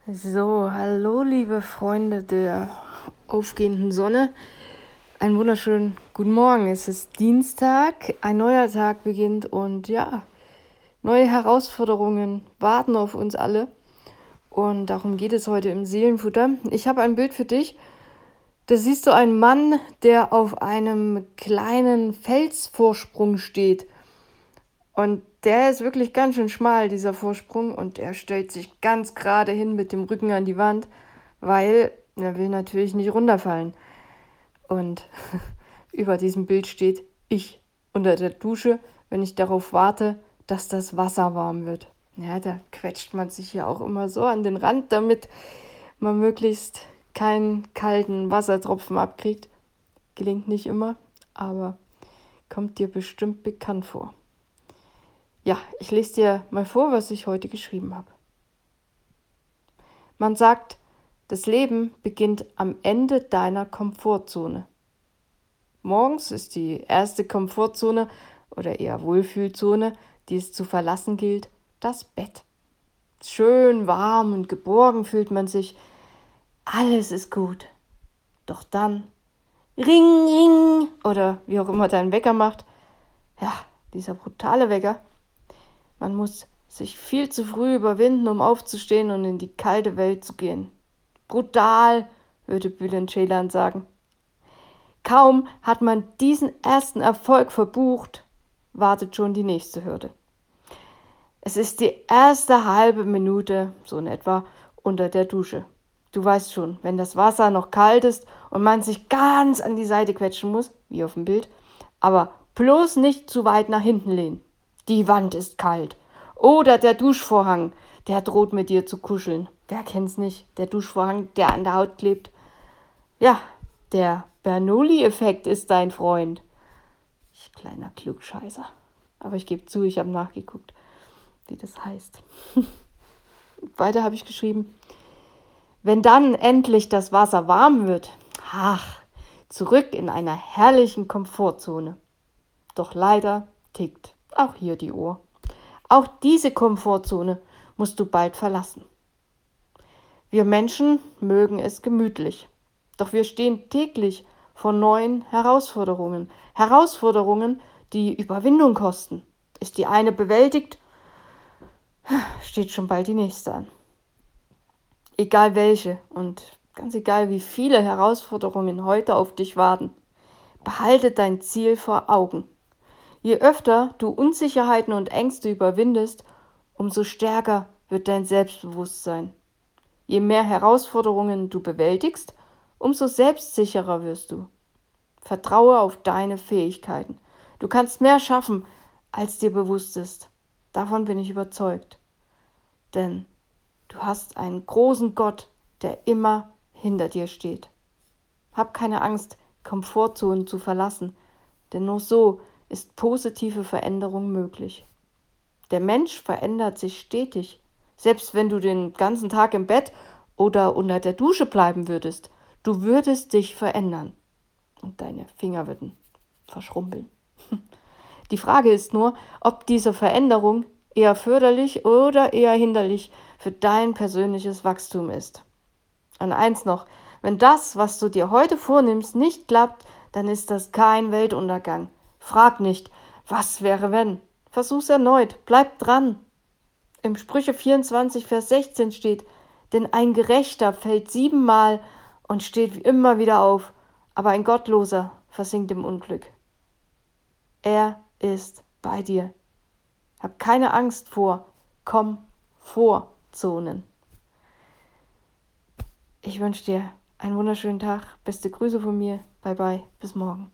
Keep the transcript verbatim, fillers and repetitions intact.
So, hallo liebe Freunde der aufgehenden Sonne. Einen wunderschönen guten Morgen. Es ist Dienstag, ein neuer Tag beginnt und ja, neue Herausforderungen warten auf uns alle. Und darum geht es heute im Seelenfutter. Ich habe ein Bild für dich. Da siehst du einen Mann, der auf einem kleinen Felsvorsprung steht. Und der ist wirklich ganz schön schmal, dieser Vorsprung. Und er stellt sich ganz gerade hin mit dem Rücken an die Wand, weil er will natürlich nicht runterfallen. Und über diesem Bild steht ich unter der Dusche, wenn ich darauf warte, dass das Wasser warm wird. Ja, da quetscht man sich ja auch immer so an den Rand, damit man möglichst keinen kalten Wassertropfen abkriegt. Gelingt nicht immer, aber kommt dir bestimmt bekannt vor. Ja, ich lese dir mal vor, was ich heute geschrieben habe. Man sagt, das Leben beginnt am Ende deiner Komfortzone. Morgens ist die erste Komfortzone oder eher Wohlfühlzone, die es zu verlassen gilt, das Bett. Schön warm und geborgen fühlt man sich. Alles ist gut. Doch dann Ring, Ring oder wie auch immer dein Wecker macht. Ja, dieser brutale Wecker. Man muss sich viel zu früh überwinden, um aufzustehen und in die kalte Welt zu gehen. Brutal, würde Bülent Ceylan sagen. Kaum hat man diesen ersten Erfolg verbucht, wartet schon die nächste Hürde. Es ist die erste halbe Minute, so in etwa, unter der Dusche. Du weißt schon, wenn das Wasser noch kalt ist und man sich ganz an die Seite quetschen muss, wie auf dem Bild, aber bloß nicht zu weit nach hinten lehnen. Die Wand ist kalt. Oder der Duschvorhang, der droht mit dir zu kuscheln. Wer kennt's nicht? Der Duschvorhang, der an der Haut klebt. Ja, der Bernoulli-Effekt ist dein Freund. Ich kleiner Klugscheißer. Aber ich gebe zu, ich habe nachgeguckt, wie das heißt. Weiter habe ich geschrieben. Wenn dann endlich das Wasser warm wird, ach, zurück in einer herrlichen Komfortzone. Doch leider tickt auch hier die Uhr. Auch diese Komfortzone musst du bald verlassen. Wir Menschen mögen es gemütlich, doch wir stehen täglich vor neuen Herausforderungen. Herausforderungen, die Überwindung kosten. Ist die eine bewältigt, steht schon bald die nächste an. Egal welche und ganz egal wie viele Herausforderungen heute auf dich warten, behalte dein Ziel vor Augen. Je öfter du Unsicherheiten und Ängste überwindest, umso stärker wird dein Selbstbewusstsein. Je mehr Herausforderungen du bewältigst, umso selbstsicherer wirst du. Vertraue auf deine Fähigkeiten. Du kannst mehr schaffen, als dir bewusst ist. Davon bin ich überzeugt. Denn du hast einen großen Gott, der immer hinter dir steht. Hab keine Angst, Komfortzonen zu verlassen, denn nur so ist positive Veränderung möglich. Der Mensch verändert sich stetig. Selbst wenn du den ganzen Tag im Bett oder unter der Dusche bleiben würdest, du würdest dich verändern. Und deine Finger würden verschrumpeln. Die Frage ist nur, ob diese Veränderung eher förderlich oder eher hinderlich für dein persönliches Wachstum ist. Und eins noch, wenn das, was du dir heute vornimmst, nicht klappt, dann ist das kein Weltuntergang. Frag nicht, was wäre wenn? Versuch's erneut, bleib dran. Im Sprüche vierundzwanzig, Vers sechzehn steht, denn ein Gerechter fällt siebenmal und steht immer wieder auf, aber ein Gottloser versinkt im Unglück. Er ist bei dir. Hab keine Angst vor Komfortzonen. Ich wünsche dir einen wunderschönen Tag. Beste Grüße von mir. Bye bye. Bis morgen.